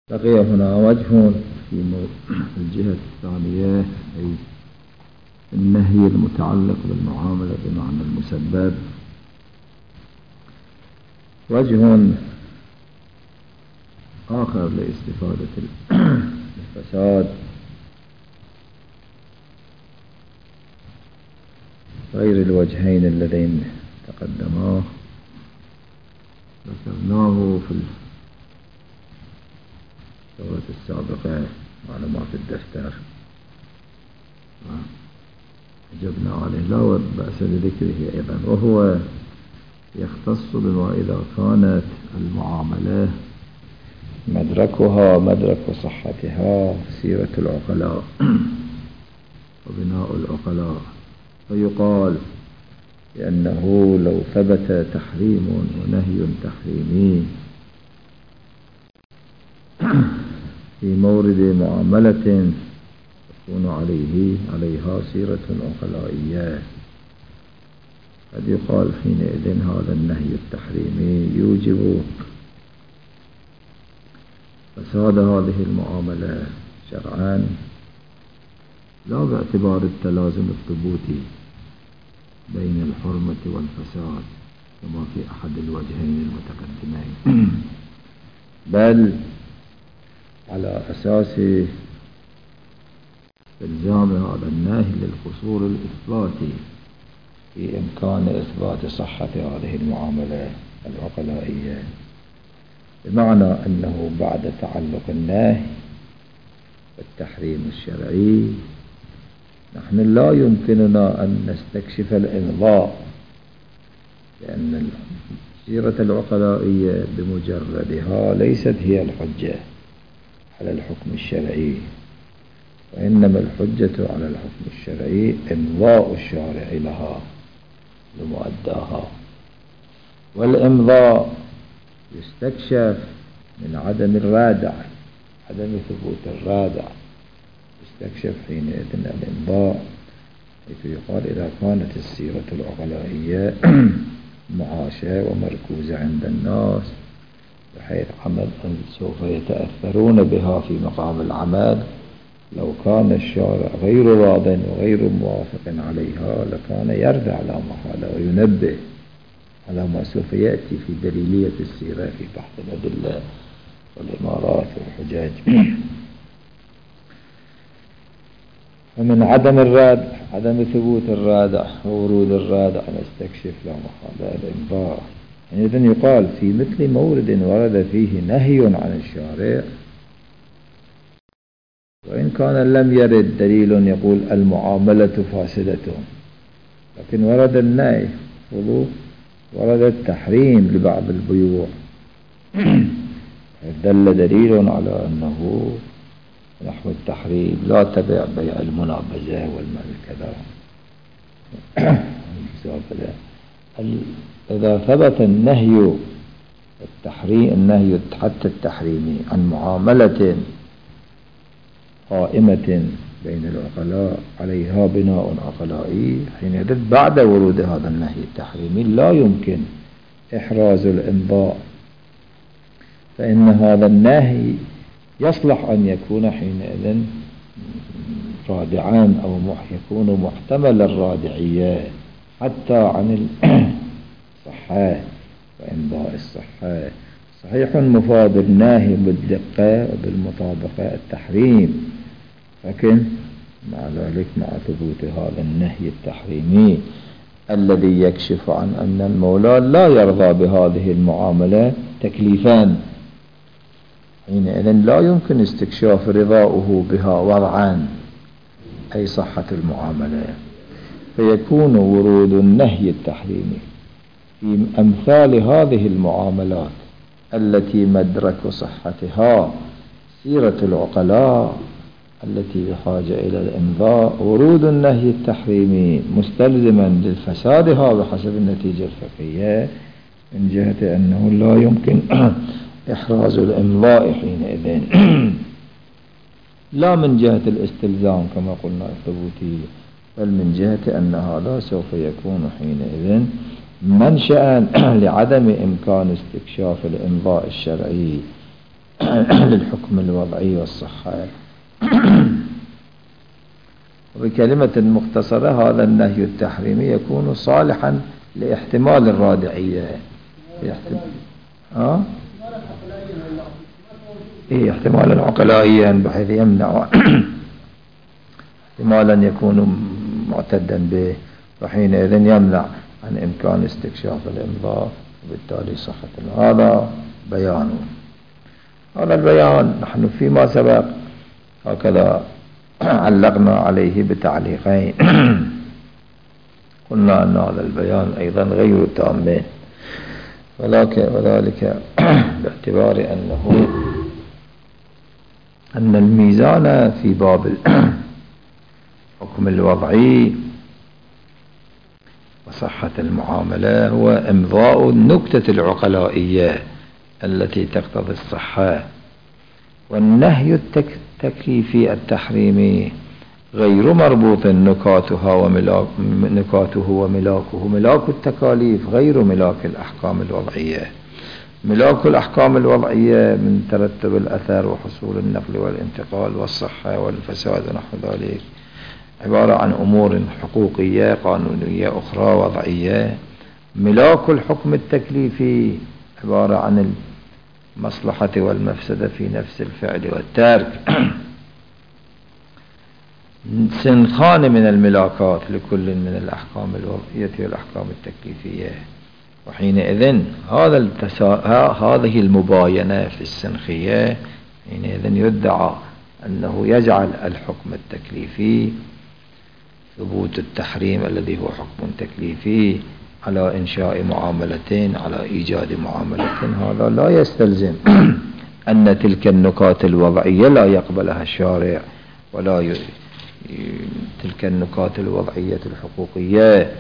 بقي هنا وجه في الجهة الثانية، أي النهي المتعلق بالمعاملة بمعنى المسبب. وجه آخر لاستفادة الفساد غير الوجهين اللذين تقدما ذكرناه في الدورة السابقة معلومات الدفتر أجبنا عليه لا بأس بذكره أيضا، وهو يختص بما إذا كانت المعاملة مدركها مدرك صحتها سيرة العقلاء وبناء العقلاء، فيقال لأنه لو ثبت تحريم ونهي تحريمي في مورد معاملة تكون عليها سيرة عقلائية، قد يقال حينئذ هذا النهي التحريمي يوجب فساد هذه المعاملة شرعا، لا باعتبار التلازم الثبوتي بين الحرمة والفساد كما في أحد الوجهين المتقدمين، بل على أساس إلزام هذا النهي للقصور الإثباتي في إمكان إثبات صحة هذه المعاملة العقلائية، بمعنى أنه بعد تعلق النهي والتحريم الشرعي نحن لا يمكننا أن نستكشف الإمضاء، لأن السيرة العقلائية بمجردها ليست هي الحجة على الحكم الشرعي، وإنما الحجة على الحكم الشرعي إمضاء الشارع لها بمؤداها، والإمضاء يستكشف من عدم الرادع، عدم ثبوت الرادع يستكشف حينئذ الإمضاء، حيث يقال إذا كانت السيرة العقلائية معاشة ومركوزة عند الناس بحيث عمل سوف يتأثرون بها في مقام العمل، لو كان الشارع غير راض وغير موافق عليها لكان يردع لا محالة وينبه على ما سوف يأتي في دليلية السيرة في بحث الأدلة والإمارات والحجاج. ومن عدم الرادع، عدم ثبوت الرادع وورود الرادع نستكشف لا محالة الإمضاء. إذن يقال في مثل مورد ورد فيه نهي عن الشارع، وإن كان لم يرد دليل يقول المعاملة فاسدة، لكن ورد النهي، ورد التحريم لبعض البيوع، دل دليل على أنه نحو التحريم لا تبع بيع المنابذة والمال كذا. إذا ثبت النهي حتى التحريمي عن معاملة قائمة بين العقلاء عليها بناء عقلائي، حينئذ بعد ورود هذا النهي التحريمي لا يمكن إحراز الإمضاء، فإن هذا النهي يصلح أن يكون حينئذ رادعا أو يكون محتمل الرادعية حتى عن الصحة وإمضاء الصحة. صحيح مفاد النهي بالدقة وبالمطابقة التحريم، لكن مع ذلك مع ثبوت هذا النهي التحريمي الذي يكشف عن أن المولى لا يرضى بهذه المعاملة تكليفان، حينئذ لا يمكن استكشاف رضاؤه بها وضعا أي صحة المعاملة، فيكون ورود النهي التحريمي في أمثال هذه المعاملات التي مدرك صحتها سيرة العقلاء التي بحاجة إلى الإمضاء، ورود النهي التحريمي مستلزما للفسادها بحسب النتيجة الفقهية، من جهة أنه لا يمكن إحراز الإمضاء حينئذ، لا من جهة الاستلزام كما قلنا الثبوتي، بل من جهة أن هذا سوف يكون حينئذ منشأ لعدم إمكان استكشاف الإمضاء الشرعي للحكم الوضعي والصحة. وبكلمة مختصرة هذا النهي التحريمي يكون صالحا لاحتمال الرادعية. احتمالا عقلائيا بحيث يمنع احتمالا يكون معتدا به، وحينئذ يمنع عن إمكان استكشاف الإمضاء وبالتالي صحة. هذا بيانه. هذا البيان نحن فيما سبق هكذا علقنا عليه بتعليقين. قلنا أن هذا البيان أيضا غير تام، وذلك باعتبار أن الميزان في باب الحكم الوضعي وصحة المعاملة هو إمضاء النكتة العقلائية التي تقتضي الصحة، والنهي التكليفي التحريمي غير مربوط نكاته وملاكه. ملاك التكاليف غير ملاك الأحكام الوضعية. ملاك الأحكام الوضعية من ترتب الأثر وحصول النقل والانتقال والصحة والفساد ونحو ذلك عبارة عن أمور حقوقية قانونية أخرى وضعية. ملاك الحكم التكليفي عبارة عن المصلحة والمفسدة في نفس الفعل والترك. سنخان من الملاكات لكل من الأحكام الوضعية والأحكام التكليفية. وحينئذ هذه المباينة في السنخية حينئذ يدعى أنه يجعل الحكم التكليفي ثبوت التحريم الذي هو حكم تكليفي على إنشاء معاملتين على إيجاد معاملتين. هذا لا يستلزم أن تلك النكات الوضعية لا يقبلها الشارع، ولا تلك النكات الوضعية الحقوقية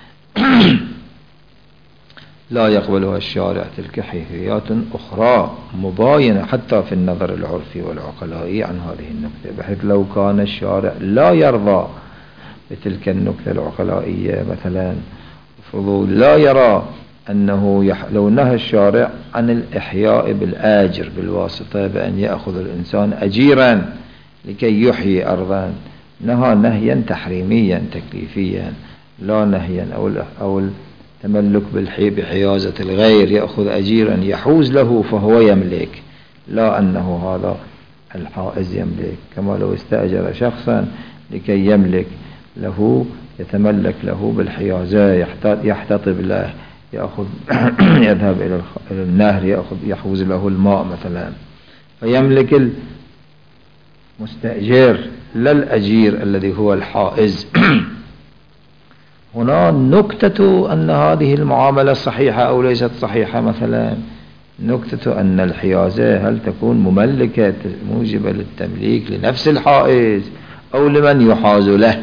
لا يقبلها الشارع. تلك حيثيات أخرى مباينة حتى في النظر العرفي والعقلائي عن هذه النكتة، بحيث لو كان الشارع لا يرضى بتلك النكتة العقلائية مثلا فضول لا يرى أنه لو نهى الشارع عن الإحياء بالآجر بالواسطة بأن يأخذ الإنسان أجيرا لكي يحيي أرضا، نهى نهيا تحريميا تكليفيا، لا نهيا أو التملك بحيازة الغير يأخذ أجيرا يحوز له فهو يملك، لا أنه هذا الحائز يملك. كما لو استأجر شخصا لكي يملك له يتملك له بالحيازة، يحتطب له، يأخذ يذهب إلى النهر يحوز له الماء مثلا، فيملك المستأجر لا الأجير الذي هو الحائز. هنا نكتة أن هذه المعاملة صحيحة أو ليست صحيحة. مثلا نكتة أن الحيازة هل تكون مملكة موجبة للتمليك لنفس الحائز أو لمن يحاز له.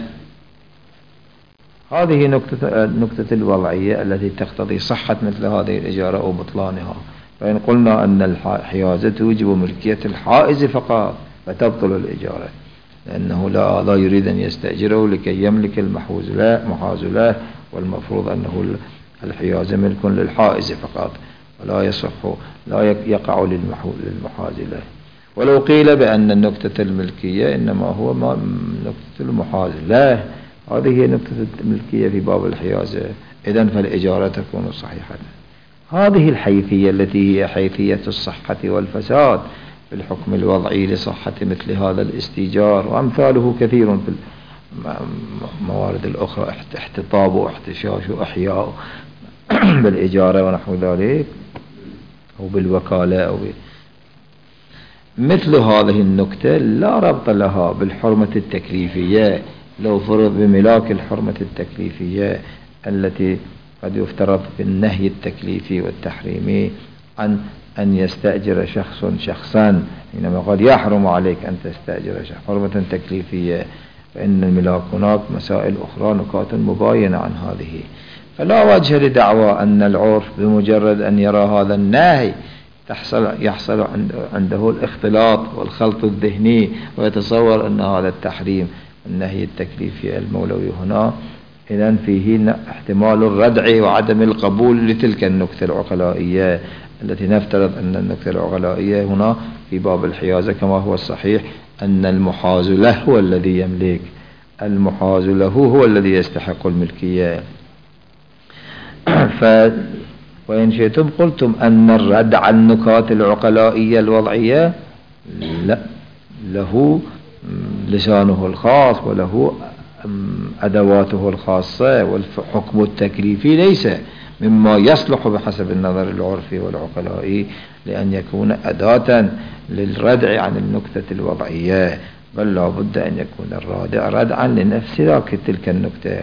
هذه نكتة الوضعية التي تقتضي صحة مثل هذه الإجارة أو بطلانها. فإن قلنا أن الحيازة توجب ملكية الحائز فقط فتبطل الإجارة، لأنه لا يريد أن يستأجره لكي يملك المحوز له، والمفروض أنه الحيازة ملك للحائز فقط ولا يصح لا يقع للمحاز له. ولو قيل بأن النكتة الملكية إنما هو نكتة المحاز، لا، هذه هي نكتة الملكية في باب الحيازة، إذن فالإجارة تكون صحيحة. هذه الحيثية التي هي حيثية الصحة والفساد في الحكم الوضعي لصحة مثل هذا الاستيجار، وأمثاله كثير في الموارد الأخرى، احتطاب واحتشاش وإحياء بالإجارة ونحو ذلك، أو بالوكالة مثل هذه النكتة لا ربط لها بالحرمة التكليفية. لو فرض بملاك الحرمة التكليفية التي قد يفترض بالنهي التكليفي والتحريمي عن أن يستأجر شخص شخصا، حينما قد يحرم عليك أن تستأجر حرمة تكليفية، فإن الملاك هناك مسائل أخرى نكات مباينة عن هذه. فلا وجه لدعوى أن العرف بمجرد أن يرى هذا النهي يحصل عنده الاختلاط والخلط الذهني ويتصور أن هذا التحريم النهي التكليفي المولوي هنا إذن فيه احتمال الردع وعدم القبول لتلك النكتة العقلائية التي نفترض أن النكتة العقلائية هنا في باب الحيازة كما هو الصحيح أن المحاز له هو الذي يملك، المحاز له هو الذي يستحق الملكية. وإن شئتم قلتم أن الردع النكات العقلائية الوضعية لا، له لسانه الخاص وله أدواته الخاصة، والحكم التكليفي ليس مما يصلح بحسب النظر العرفي والعقلائي لأن يكون أداة للردع عن النكتة الوضعية، بل لا بد أن يكون الرادع ردعا لنفس تلك النكتة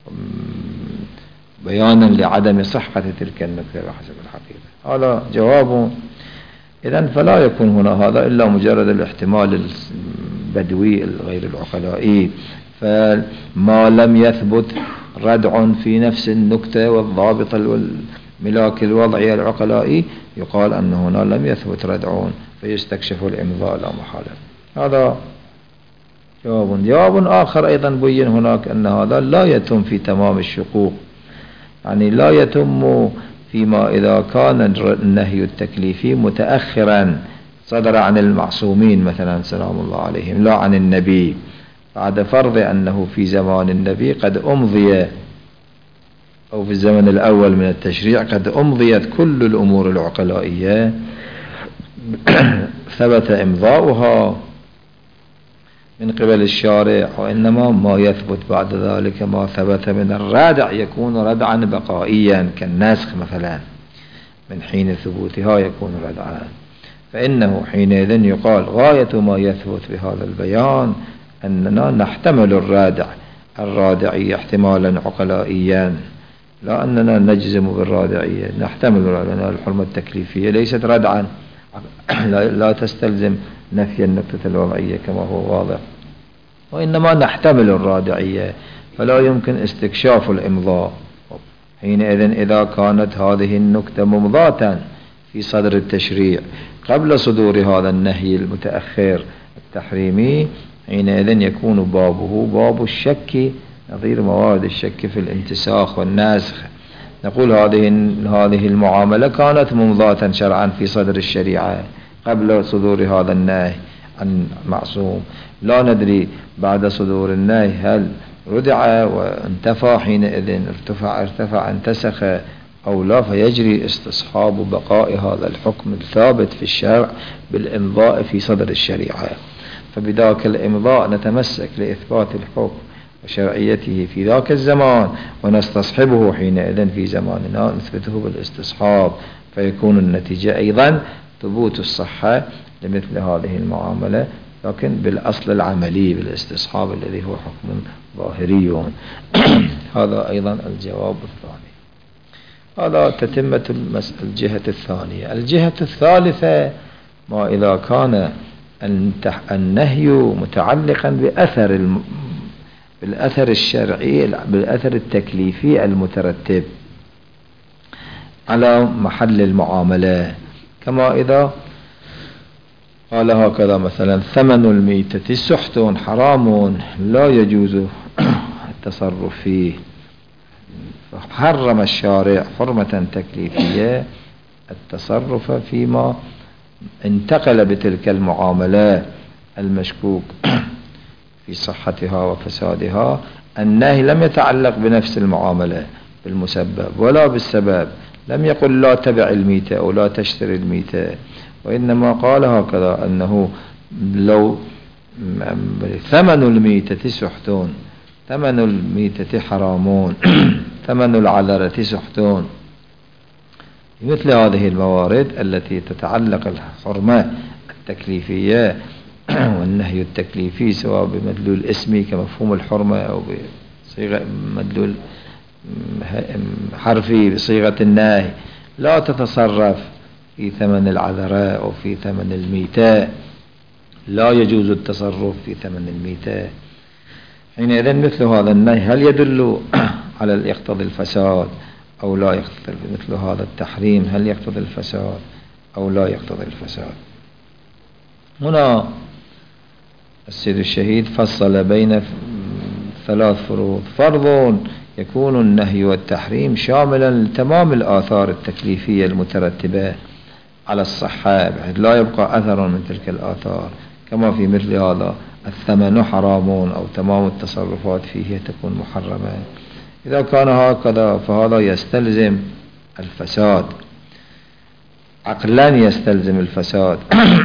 بيانا لعدم صحة تلك النكتة بحسب الحقيقة. هذا جواب. إذن فلا يكون هنا هذا إلا مجرد الاحتمال البدوي الغير العقلائي، فما لم يثبت ردع في نفس النكتة والضابط والملاك الوضعي العقلائي يقال أن هنا لم يثبت ردع فيستكشف الإمضاء لا محالة. هذا جواب. جواب آخر أيضا بين هناك أن هذا لا يتم في تمام الشقوق، يعني لا يتم فيما إذا كان النهي التكليفي متأخرا صدر عن المعصومين مثلا سلام الله عليهم لا عن النبي، بعد فرض أنه في زمان النبي قد أمضي أو في الزمن الأول من التشريع قد أمضيت كل الأمور العقلائية ثبت إمضاؤها من قبل الشارع، وإنما ما يثبت بعد ذلك ما ثبت من الردع يكون ردعا بقائيا كالنسخ مثلا، من حين ثبوتها يكون ردعا، فإنه حينئذ يقال غاية ما يثبت بهذا البيان أننا نحتمل الرادعية احتمالا عقلائيا، لا أننا نجزم بالرادعية، نحتمل لأن الحرمة التكليفية ليست ردعا لا تستلزم نفي النكتة الوضعية كما هو واضح، وإنما نحتمل الرادعية فلا يمكن استكشاف الإمضاء. حينئذ إذا كانت هذه النكتة ممضاة في صدر التشريع قبل صدور هذا النهي المتأخر التحريمي، حينئذ يكون بابه باب الشك نظير موارد الشك في الانتساخ والناسخ. نقول هذه المعاملة كانت ممضاة شرعا في صدر الشريعة قبل صدور هذا النهي عن معصوم، لا ندري بعد صدور النهي هل ردع وانتفى حينئذ ارتفع انتسخ أو لا، فيجري استصحاب بقاء هذا الحكم الثابت في الشرع بالإمضاء في صدر الشريعة، فبذاك الإمضاء نتمسك لإثبات الحكم وشرعيته في ذاك الزمان ونستصحبه حينئذ في زماننا نثبته بالاستصحاب، فيكون النتيجة أيضا ثبوت الصحة لمثل هذه المعاملة لكن بالأصل العملي بالاستصحاب الذي هو حكم ظاهري. هذا أيضا الجواب الثاني. هذا تتمة الجهة الثانية. الجهة الثالثة ما إذا كان النهي متعلقا بالأثر الشرعي بالأثر التكليفي المترتب على محل المعاملة، كما إذا قال هكذا مثلا ثمن الميتة سحت حرام لا يجوز التصرف فيه، فحرم الشارع حرمة تكليفية التصرف فيما انتقل بتلك المعاملة المشكوك في صحتها وفسادها. النهي لم يتعلق بنفس المعاملة بالمسبب ولا بالسبب، لم يقل لا تبع الميتة أو لا تشتري الميتة، وإنما قال هكذا أنه لو ثمن الميتة سحتون، ثمن الميتة حرامون، ثمن العذرة سحتون، مثل هذه الموارد التي تتعلق الحرمة التكليفية والنهي التكليفي سواء بمدلول اسمي كمفهوم الحرمة أو بصيغة مدلول حرفي بصيغة النهي، لا تتصرف في ثمن العذرة أو في ثمن الميتة، لا يجوز التصرف في ثمن الميتة. حينئذ مثل هذا النهي هل يدل على يقتضي الفساد أو لا يقتضي، مثل هذا التحريم هل يقتضي الفساد أو لا يقتضي الفساد. هنا السيد الشهيد فصل بين ثلاث فروض. فرض يكون النهي والتحريم شاملا لتمام الآثار التكليفية المترتبة على الصحة بحيث لا يبقى أثر من تلك الآثار، كما في مثل هذا الثمن حرام أو تمام التصرفات فيه تكون محرمة. إذا كان هكذا فهذا يستلزم الفساد، عقلا يستلزم الفساد.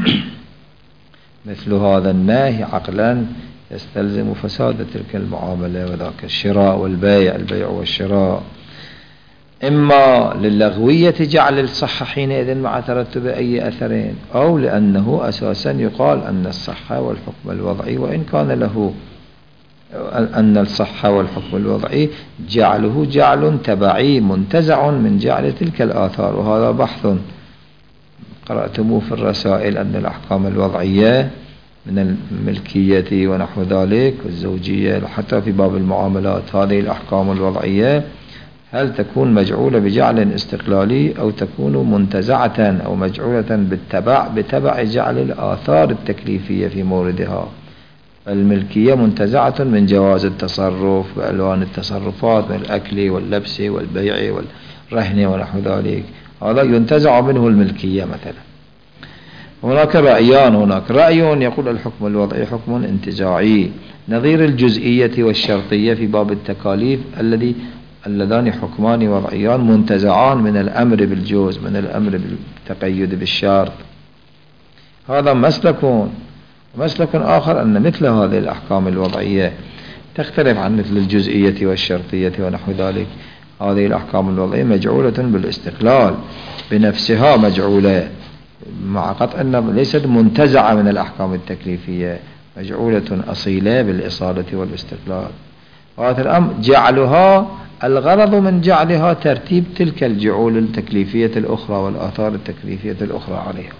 مثل هذا النهي عقلا يستلزم فساد تلك المعاملة، وذاك الشراء والبيع، البيع والشراء، إما للغوية جعل الصحة حينئذ مع ترتب أي أثرين، أو لأنه أساسا يقال أن الصحة والحكم الوضعي وإن كان له أن الصحة والحكم الوضعي جعله جعل تبعي منتزع من جعل تلك الآثار. وهذا بحث قرأتموه في الرسائل أن الأحكام الوضعية من الملكية ونحو ذلك والزوجية حتى في باب المعاملات، هذه الأحكام الوضعية هل تكون مجعولة بجعل استقلالي أو تكون منتزعة أو مجعولة بتبع جعل الآثار التكليفية في موردها. الملكية منتزعة من جواز التصرف بألوان التصرفات من الأكل واللبس والبيع والرهن ونحو ذلك، هذا ينتزع منه الملكية مثلا. هناك رأيان، هناك رأي يقول الحكم الوضعي حكم انتزاعي نظير الجزئية والشرطية في باب التكاليف اللذان حكمان وضعيان منتزعان من الأمر بالجوز من الأمر بالتقيد بالشرط. هذا مسلك. مسلك آخر أن مثل هذه الأحكام الوضعية تختلف عن مثل الجزئية والشرطية ونحو ذلك. هذه الأحكام الوضعية مجعولة بالاستقلال بنفسها، مجعولة مع قطع أنها ليست منتزعة من الأحكام التكليفية، مجعولة أصيلة بالإصالة والاستقلال. وهذا الأمر جعلها الغرض من جعلها ترتيب تلك الجعول التكليفية الأخرى والآثار التكليفية الأخرى عليها.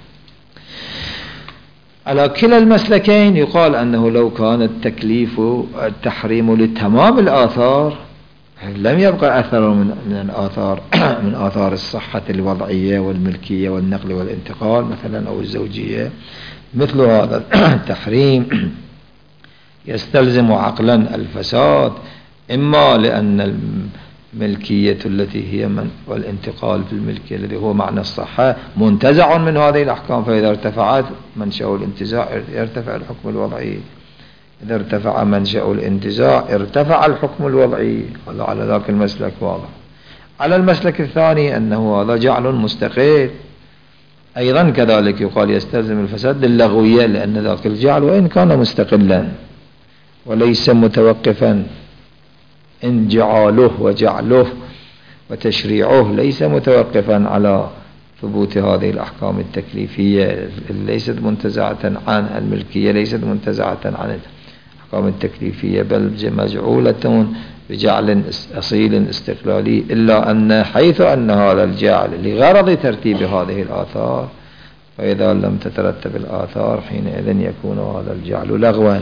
على كلا المسلكين يقال أنه لو كان التحريم لتمام الآثار لم يبقى أثر من آثار الصحة الوضعية والملكية والنقل والانتقال مثلا أو الزوجية. مثل هذا التحريم يستلزم عقلا الفساد، إما لأن الملكية التي هي والانتقال في الملكية الذي هو معنى الصحة منتزع من هذه الأحكام، فإذا ارتفعت منشأ الانتزاع يرتفع الحكم الوضعي، إذا ارتفع منشأ الانتزاع ارتفع الحكم الوضعي. هذا على ذاك المسلك واضح. على المسلك الثاني أنه هذا جعل مستقل، أيضا كذلك يقال يستلزم الفساد للغوية، لأن ذاك الجعل وإن كان مستقلا وليس متوقفا، انجعاله وجعله وتشريعه ليس متوقفا على ثبوت هذه الأحكام التكليفية، ليست منتزعة عن الملكية، ليست منتزعة عن الأحكام التكليفية، بل مجعولة بجعل أصيل استقلالي، إلا أن حيث أن هذا الجعل لغرض ترتيب هذه الآثار، فإذا لم تترتب الآثار حينئذ يكون هذا الجعل لغوا.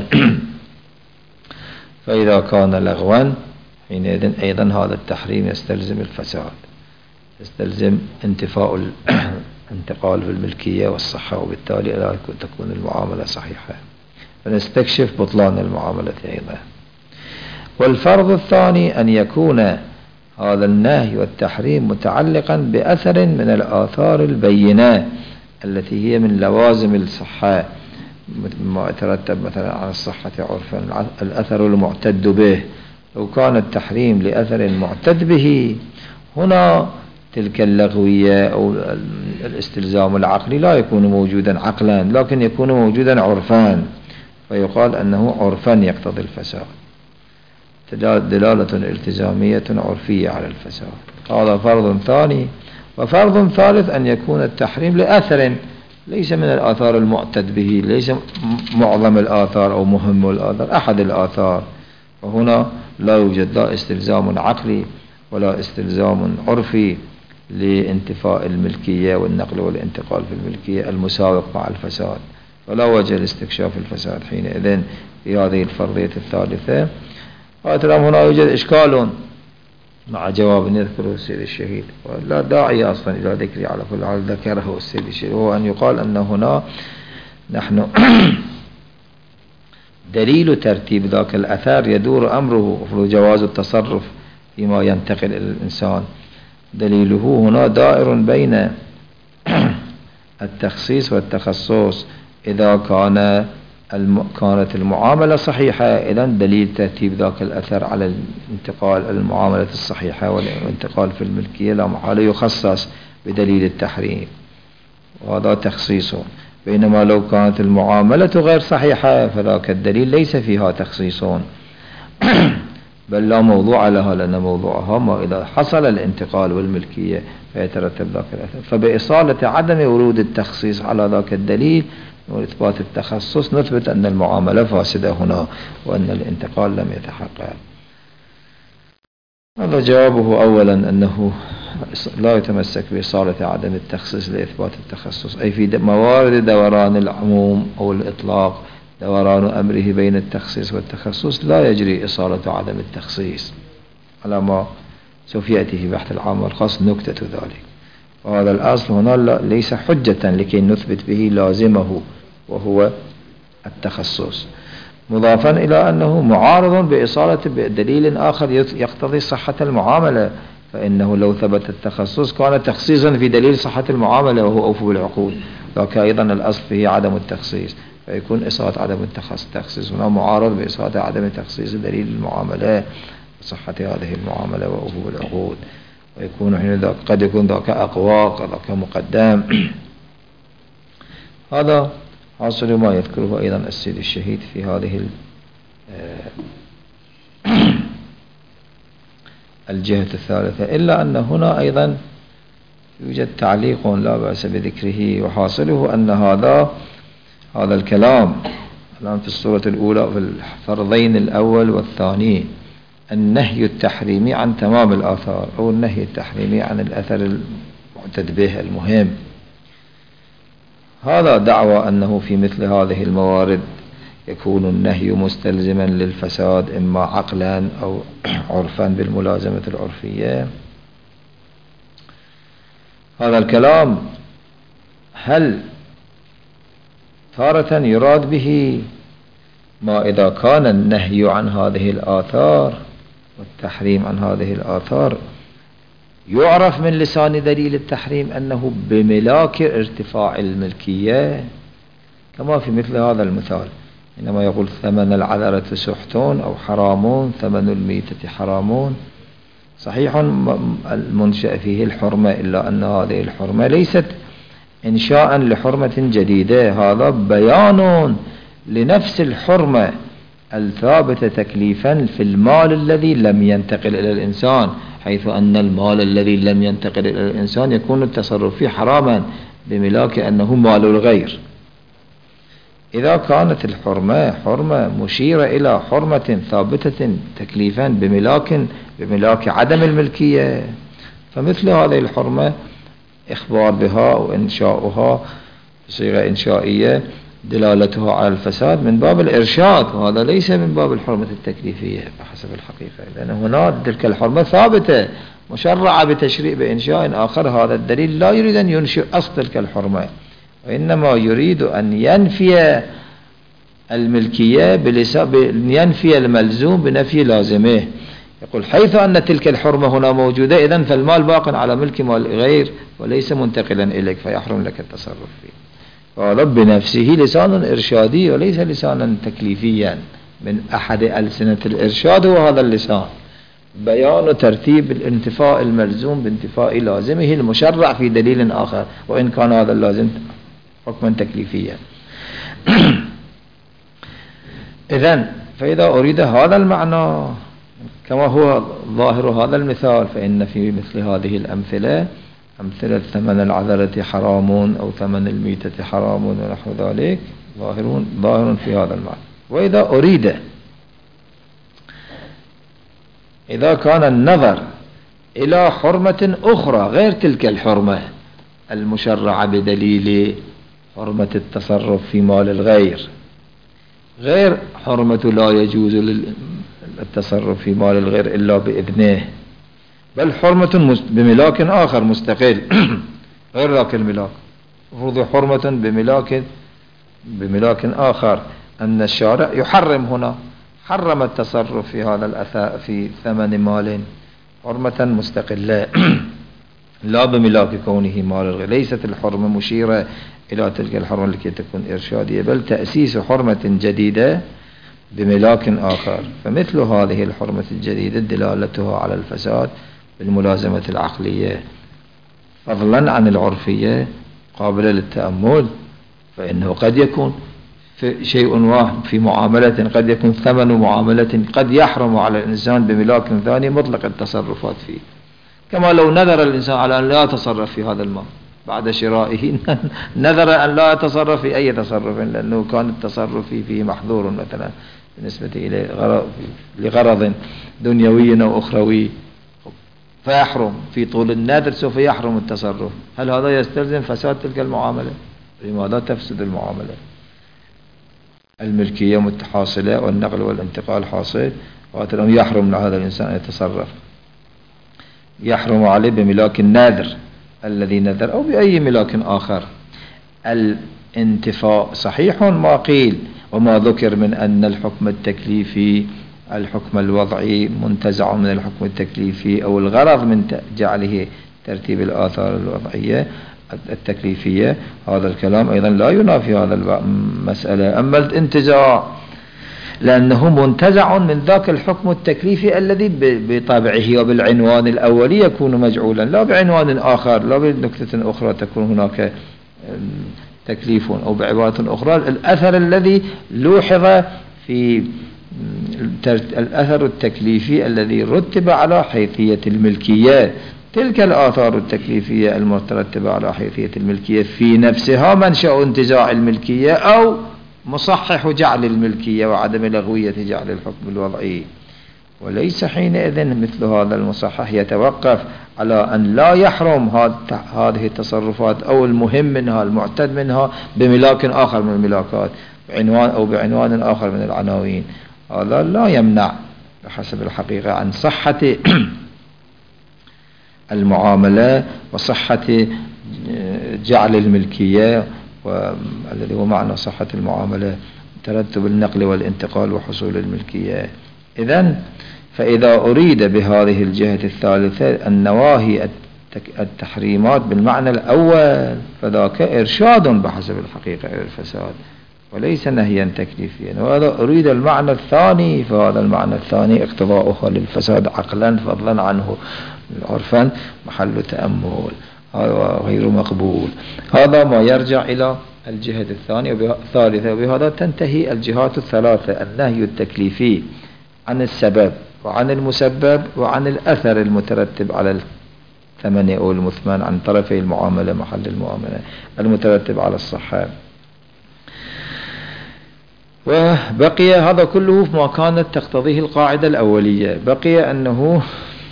فإذا كان لغوا حينئذ أيضا هذا التحريم يستلزم الفساد، يستلزم انتفاء الانتقال في الملكية والصحة، وبالتالي لا تكون المعاملة صحيحة، فنستكشف بطلان المعاملة أيضا. والفرض الثاني أن يكون هذا النهي والتحريم متعلقا بأثر من الآثار البينة التي هي من لوازم الصحة، ما يترتب مثلا على الصحة عرفا الأثر المعتد به. لو كان التحريم لأثر معتد به هنا تلك اللغوية أو الاستلزام العقلي لا يكون موجودا عقلا، لكن يكون موجودا عرفان، فيقال أنه عرفا يقتضي الفساد، دلالة التزامية عرفية على الفساد. هذا فرض ثاني. وفرض ثالث أن يكون التحريم لأثر ليس من الآثار المعتد به، ليس معظم الآثار أو مهم الآثار، أحد الآثار، وهنا لا يوجد لا استلزام عقلي ولا استلزام عرفي لانتفاء الملكية والنقل والانتقال في الملكية المساوق مع الفساد، فلا وجه لاستكشاف الفساد حينئذ في هذه الفرضية الثالثة. هنا يوجد إشكال مع جواب يذكره السيد الشهيد، ولا داعي أصلا إلى ذكري على كل حال ذكره السيد الشهيد، وهو أن يقال أن هنا نحن دليل ترتيب ذاك الأثر يدور أمره في جواز التصرف فيما ينتقل إلى الإنسان، دليله هنا دائر بين التخصيص والتخصص إذا كانت المعاملة صحيحة، إذا دليل ترتيب ذاك الأثر على الانتقال المعاملة الصحيحة والانتقال في الملكية لا محالة يخصص بدليل التحريم، وهذا تخصيص. بينما لو كانت المعاملة غير صحيحة فذاك الدليل ليس فيها تخصيص بل لا موضوع لها، لأن موضوعها ما إذا حصل الانتقال والملكية فيترتب ذاك الأثر. فبإصالة عدم ورود التخصيص على ذاك الدليل وإثبات التخصص نثبت أن المعاملة فاسدة هنا وأن الانتقال لم يتحقق. هذا جوابه أولا أنه لا يتمسك بإصالة عدم التخصيص لإثبات التخصص، أي في موارد دوران العموم أو الإطلاق دوران أمره بين التخصيص والتخصص لا يجري إصالة عدم التخصيص على ما سوف يأتي في بحث العام والخاص نكتة ذلك. وهذا الأصل هنا ليس حجة لكي نثبت به لازمه وهو التخصص، مضافا إلى أنه معارض بإصالة دليل آخر يقتضي صحة المعاملة، فإنه لو ثبت التخصص كان تخصيصا في دليل صحة المعاملة وهو أوفوا بالعقود، ذاك أيضا الأصل فيه عدم التخصيص، فيكون إصالة عدم التخصيص هنا معارض بإصالة عدم تخصيص دليل المعاملة وصحة هذه المعاملة وأوفوا بالعقود، ويكون حين قد يكون ذاك أقوى ذاك مقدم. هذا حاصل ما يذكره أيضا السيد الشهيد في هذه الجهة الثالثة، إلا أن هنا أيضا يوجد تعليق لا بأس بذكره، وحاصله أن هذا الكلام الآن في الصورة الأولى في الفرضين الأول والثاني النهي التحريمي عن تمام الآثار أو النهي التحريمي عن الأثر المعتد به المهم، هذا دعوى أنه في مثل هذه الموارد يكون النهي مستلزما للفساد إما عقلا أو عرفا بالملازمة العرفية. هذا الكلام هل تارة يراد به ما إذا كان النهي عن هذه الآثار والتحريم عن هذه الآثار يعرف من لسان دليل التحريم أنه بملاك ارتفاع الملكية، كما في مثل هذا المثال إنما يقول ثمن العذرة سحتون أو حرامون، ثمن الميتة حرامون، صحيح المنشأ فيه الحرمة، إلا أن هذه الحرمة ليست إنشاء لحرمة جديدة، هذا بيان لنفس الحرمة الثابتة تكليفا في المال الذي لم ينتقل إلى الإنسان، حيث أن المال الذي لم ينتقل إلى الإنسان يكون التصرف فيه حراما بملاك أنه مال الغير. إذا كانت الحرمة حرمة مشيرة إلى حرمة ثابتة تكليفا بملاك عدم الملكية، فمثل هذه الحرمة إخبار بها وإنشاؤها بصيغة إنشائية دلالتها على الفساد من باب الإرشاد، وهذا ليس من باب الحرمة التكليفية بحسب الحقيقة، لأن هناك تلك الحرمة ثابتة مشرعة بتشريع بإنشاء آخر. هذا الدليل لا يريد أن ينشئ أصل تلك الحرمة، وإنما يريد أن ينفي الملكية ينفي الملزوم بنفي لازمه. يقول حيث أن تلك الحرمة هنا موجودة إذن فالمال باق على ملك مال غير وليس منتقلا إليك فيحرم لك التصرف فيه. وهذا بنفسه لسان إرشادي وليس لسانا تكليفيا من أحد ألسنة الإرشاد، وهذا اللسان بيان ترتيب الانتفاء الملزوم بانتفاء لازمه المشرع في دليل آخر، وإن كان هذا اللازم حكما تكليفيا. إذن فإذا أريد هذا المعنى كما هو ظاهر هذا المثال، فإن في مثل هذه الأمثلة أمثلة ثمن العذرة حرامون أو ثمن الميتة حرامون ونحو ذلك ظاهر في هذا المعنى. وإذا أريد إذا كان النظر إلى حرمة أخرى غير تلك الحرمة المشرعة بدليل حرمة التصرف في مال الغير، غير حرمة لا يجوز التصرف في مال الغير إلا بإذنه، بل حرمة بملاك آخر مستقل غير ذاك الملاك، فرض حرمة بملاك آخر، أن الشارع يحرم هنا حرم التصرف في هذا الأثاء في ثمن مال حرمة مستقلة. لا بملاك كونه مال الغير. ليست الحرمة مشيرة إلى تلك الحرمة لكي تكون إرشادية، بل تأسيس حرمة جديدة بملاك آخر. فمثل هذه الحرمة الجديدة دلالتها على الفساد بالملازمة العقلية فضلا عن العرفية قابلة للتأمل. فإنه قد يكون في شيء واحد في معاملة، قد يكون ثمن معاملة قد يحرم على الإنسان بملاك ثاني مطلق التصرفات فيه، كما لو نذر الإنسان على أن لا يتصرف في هذا المال بعد شرائه نذر أن لا يتصرف في أي تصرف لأنه كان التصرف فيه محظور مثلا بالنسبة إليه لغرض دنيوي أو أخروي، فيحرم في طول النذر سوف يحرم التصرف. هل هذا يستلزم فساد تلك المعاملة؟ لماذا تفسد المعاملة؟ الملكية متحاصلة والنقل والانتقال حاصل، وأتلهم يحرم لهذا الإنسان أن يتصرف، يحرم عليه بملاك النذر الذي نذر أو بأي ملاك آخر. الانتفاء صحيح ما قيل وما ذكر من أن الحكم التكليفي الحكم الوضعي منتزع من الحكم التكليفي، أو الغرض من جعله ترتيب الآثار الوضعية التكليفية، هذا الكلام أيضا لا ينافي هذا المسألة. أما الانتزاع لأنه منتزع من ذاك الحكم التكليفي الذي بطبعه وبالعنوان الأولي يكون مجعولا، لا بعنوان آخر، لا بنكتة أخرى تكون هناك تكليف، أو بعبارة أخرى الأثر الذي لوحظ في الأثر التكليفي الذي رتب على حيثية الملكية. تلك الآثار التكليفية المترتبة على حيثية الملكية في نفسها منشأ انتزاع الملكية أو مصحح جعل الملكية وعدم لغوية جعل الحكم الوضعي، وليس حينئذ مثل هذا المصحح يتوقف على أن لا يحرم هذه التصرفات أو المهم منها المعتد منها بملاك آخر من الملاكات بعنوان أو بعنوان آخر من العناوين. هذا لا يمنع بحسب الحقيقة عن صحة المعاملة وصحة جعل الملكية، والذي هو معنى صحة المعاملة ترتب النقل والانتقال وحصول الملكية. فإذا أريد بهذه الجهة الثالثة النواهي التحريمات بالمعنى الأول فذاك إرشاد بحسب الحقيقة إلى الفساد وليس نهيا تكليفيا. وإذا أريد المعنى الثاني فهذا المعنى الثاني اقتضاؤها للفساد عقلا فضلا عنه عرفا محل تأمل، هذا غير مقبول. هذا ما يرجع إلى الجهة الثالثة، وبهذا تنتهي الجهات الثلاثة: النهي التكليفي عن السبب وعن المسبب وعن الأثر المترتب على الثمن أو المثمن عن طرفي المعاملة محل المعاملة المترتب على الصحة. وبقي هذا كله ما كانت تقتضيه القاعدة الأولية. بقي أنه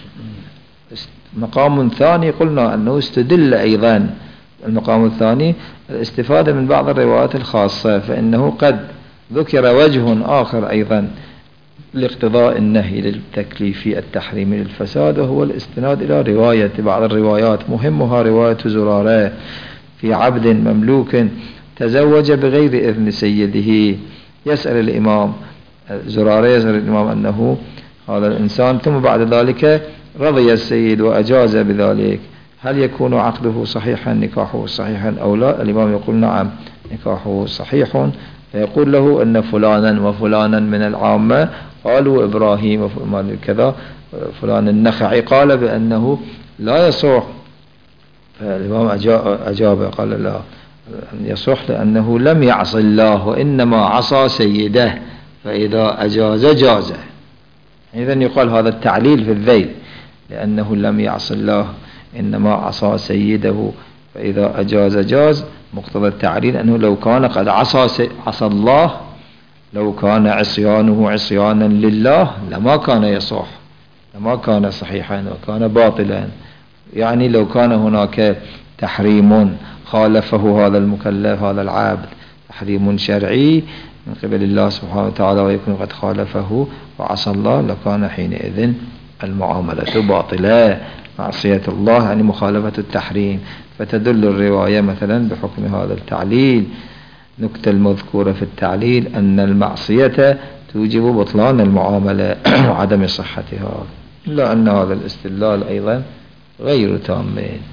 مقام ثاني قلنا أنه استدل أيضا المقام الثاني الاستفادة من بعض الروايات الخاصة، فإنه قد ذكر وجه آخر أيضا لاقتضاء النهي للتكليفي التحريمي للفساد، وهو الاستناد إلى رواية بعض الروايات مهمها رواية زرارة في عبد مملوك تزوج بغير إذن سيده. يسأل الإمام زرارة يسأل الإمام أنه هذا الإنسان ثم بعد ذلك رضي السيد وأجاز بذلك، هل يكون عقده صحيحا نكاحه صحيحا أو لا؟ الإمام يقول نعم نكاحه صحيح. فيقول له أن فلانا وفلانا من العامة قالوا إبراهيم وفلان كذا فلان النخعي قال بأنه لا يصح. فالإمام أجاب قال لا يصح لأنه لم يعص الله وإنما عصى سيده فإذا أجاز جاز. إذن يقال هذا التعليل في الذيل، لأنه لم يعص الله إنما عصى سيده فإذا أجاز جاز. مقتضى التعليل أنه لو كان قد عصى الله، لو كان عصيانه عصيانا لله لما كان يصح، لما كان صحيحا وكان باطلا. يعني لو كان هناك تحريم خالفه هذا المكلف هذا العبد تحريم شرعي من قبل الله سبحانه وتعالى ويكون قد خالفه وعصى الله، لكان حينئذ المعاملة باطلة. معصية الله يعني مخالفة التحريم. فتدل الرواية مثلا بحكم هذا التعليل. نكتة المذكورة في التعليل أن المعصية توجب بطلان المعاملة وعدم صحتها، إلا أن هذا الاستدلال أيضا غير تام.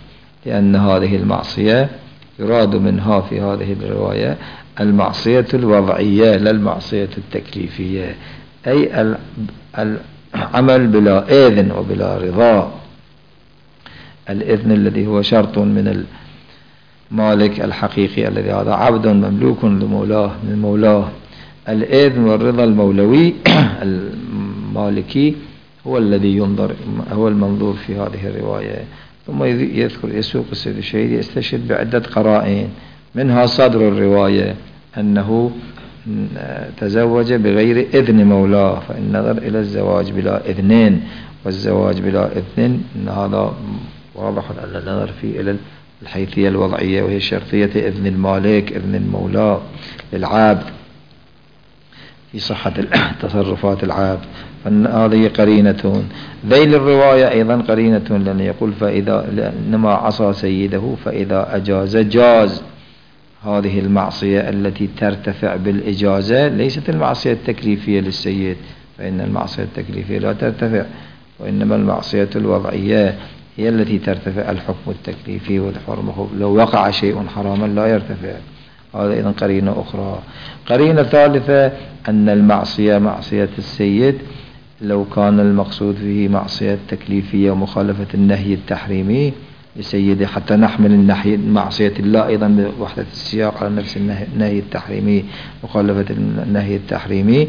لأن هذه المعصية يراد منها في هذه الرواية المعصية الوضعية لا المعصية التكليفية، أي العمل بلا إذن وبلا رضا. الإذن الذي هو شرط من المالك الحقيقي الذي هذا عبد مملوك لمولاه من مولاه. الإذن والرضا المولوي المالكي هو الذي ينظر، هو المنظور في هذه الرواية. ثم يسوق السيد الشهيد يستشهد بعدة قرائن، منها صدر الرواية أنه تزوج بغير إذن مولاه، فإن نظر إلى الزواج بلا إذنين، والزواج بلا إذن إن هذا واضح أن النظر فيه إلى الحيثية الوضعية، وهي شرطية إذن المالك إذن المولى للعبد في صحة تصرفات العبد. فهذه قرينة. ذيل الرواية أيضا قرينة، لأن يقول فإذا إنما عصى سيده فإذا أجاز جاز. هذه المعصية التي ترتفع بالإجازة ليست المعصية التكليفية للسيد، فإن المعصية التكليفية لا ترتفع، وإنما المعصية الوضعية هي التي ترتفع الحكم التكليفي والحرمة. لو وقع شيء حراما لا يرتفع. هذا إذن قرينة أخرى. قرينة ثالثة أن المعصية معصية السيد لو كان المقصود فيه معصية تكليفية ومخالفة النهي التحريمي لسيده، حتى نحمل النهي معصية الله أيضا بوحدة السياق على نفس النهي التحريمي، مخالفة النهي التحريمي.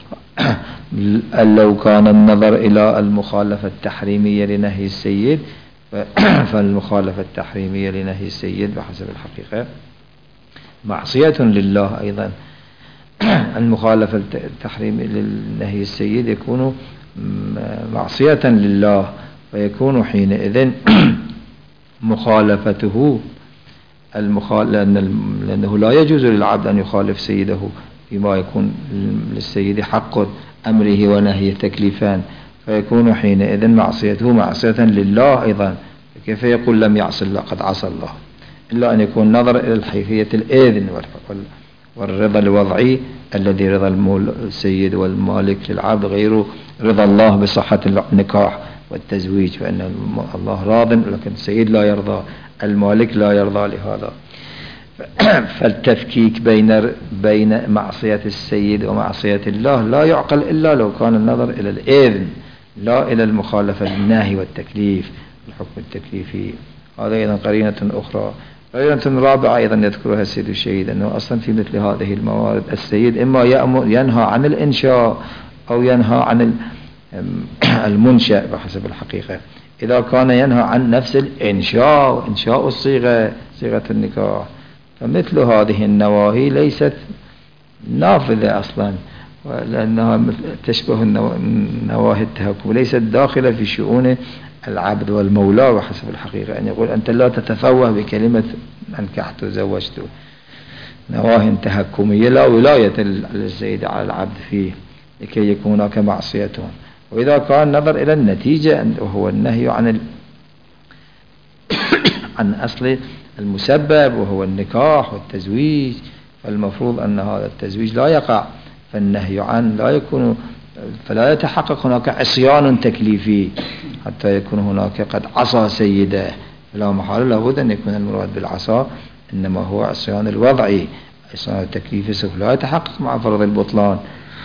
لو كان النظر إلى المخالفة التحريمية لنهي السيد فالمخالفة التحريمية لنهي السيد بحسب الحقيقة معصية لله أيضا. المخالفة التحريمية لنهي السيد يكون معصية لله، ويكون حينئذ مخالفته لأنه لا يجوز للعبد أن يخالف سيده فيما يكون للسيد حق أمره ونهيه تكليفان، فيكون حينئذ معصيته معصية لله أيضا. كيف يقول لم يعص الله؟ قد عصى الله، إلا أن يكون نظر إلى الحيثية الإذن والرضا الوضعي الذي رضا السيد والمالك للعبد غير رضا الله بصحة النكاح والتزويج، فإن الله راض لكن السيد لا يرضى، المالك لا يرضى لهذا. فالتفكيك بين معصية السيد ومعصية الله لا يعقل إلا لو كان النظر إلى الإذن لا إلى المخالفة للنهي والتكليف الحكم التكليفي. هذا أيضا قرينة أخرى. قرينة رابعة أيضا يذكرها السيد الشهيد، أنه أصلا في مثل هذه الموارد السيد إما ينهى عن الإنشاء أو ينهى عن المنشأ بحسب الحقيقة. إذا كان ينهى عن نفس الإنشاء، إنشاء الصيغة، صيغة النكاح، فمثل هذه النواهي ليست نافذة أصلا، لأنها تشبه نواهي التهكم، ليست داخلة في شؤون العبد والمولى بحسب الحقيقة. أن يقول أنت لا تتفوه بكلمة أنكحت وزوجت، نواهي تهكمية لا ولاية للسيد على العبد فيه لكي يكون هناك معصية. وإذا كان نظر إلى النتيجة وهو النهي عن أصل المسبب وهو النكاح والتزويج، فالمفروض أن هذا التزويج لا يقع، فالنهي عنه لا يكون، فلا يتحقق هناك عصيان تكليفي حتى يكون هناك قد عصى سيده. لا محال لابد أن يكون المراد بالعصا إنما هو عصيان الوضعي، عصيان التكليفي سوف لا يتحقق مع فرض البطلان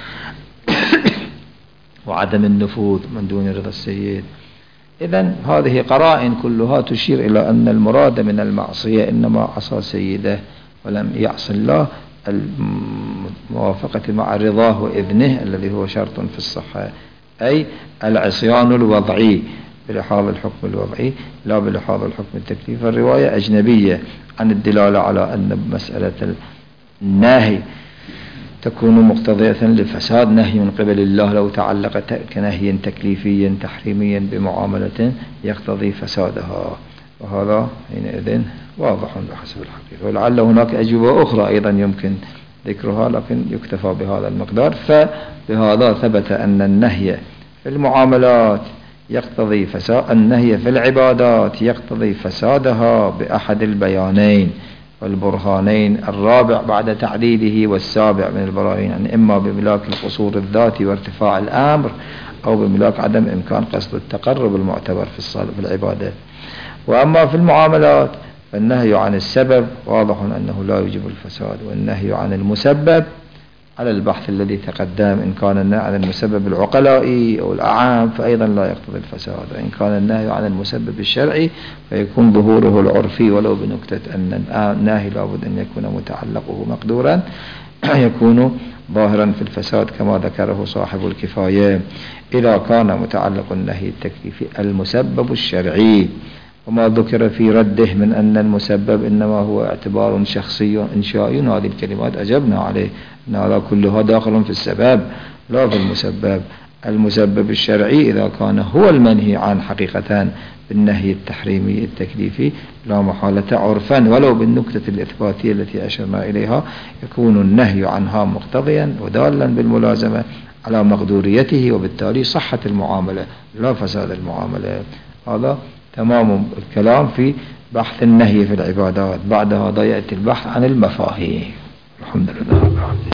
وعدم النفوذ من دون رضا السيد. إذن هذه قرائن كلها تشير إلى أن المراد من المعصية إنما عصى سيده ولم يعص الله، الموافقة مع رضاه وإذنه الذي هو شرط في الصحة، أي العصيان الوضعي بلحاظ الحكم الوضعي لا بلحاظ الحكم التكليفي. الرواية أجنبية عن الدلالة على أن مسألة النهي تكون مقتضية لفساد نهي من قبل الله لو تعلق كنهي تكليفي تحريمي بمعاملة يقتضي فسادها، وهذا حينئذ واضح بحسب الحقيقة. ولعل هناك أجوبة أخرى أيضا يمكن ذكرها لكن يكتفى بهذا المقدار. فبهذا ثبت أن النهي في المعاملات يقتضي فساد، النهي في العبادات يقتضي فسادها بأحد البيانين والبرهانين الرابع بعد تعديله والسابع من البراهين، يعني إما بملاك القصور الذاتي وارتفاع الأمر أو بملاك عدم إمكان قصد التقرب المعتبر في العبادة. وأما في المعاملات فالنهي عن السبب واضح أنه لا يوجب الفساد، والنهي عن المسبب على البحث الذي تقدم، إن كان النهي عن المسبب العقلائي أو الأعام فأيضا لا يقتضي الفساد، وإن كان النهي عن المسبب الشرعي فيكون ظهوره العرفي، ولو بنكتة أن النهي لابد أن يكون متعلقه مقدورا يكون ظاهرا في الفساد كما ذكره صاحب الكفاية، إذا كان متعلق النهي التكليفي المسبب الشرعي. وما ذكر في رده من أن المسبب إنما هو اعتبار شخصي إنشائي، هذه الكلمات أجبنا عليه أن هذا كلها داخل في السبب لا في المسبب. المسبب الشرعي إذا كان هو المنهي عن حقيقة بالنهي التحريمي التكليفي لا محالة عرفا ولو بالنكتة الإثباتية التي أشرنا إليها يكون النهي عنها مقتضيا ودالا بالملازمة على مقدوريته، وبالتالي صحة المعاملة لا فساد المعاملة. هذا تمام الكلام في بحث النهي في العبادات. بعد هذا يأتي البحث عن المفاهيم. الحمد لله.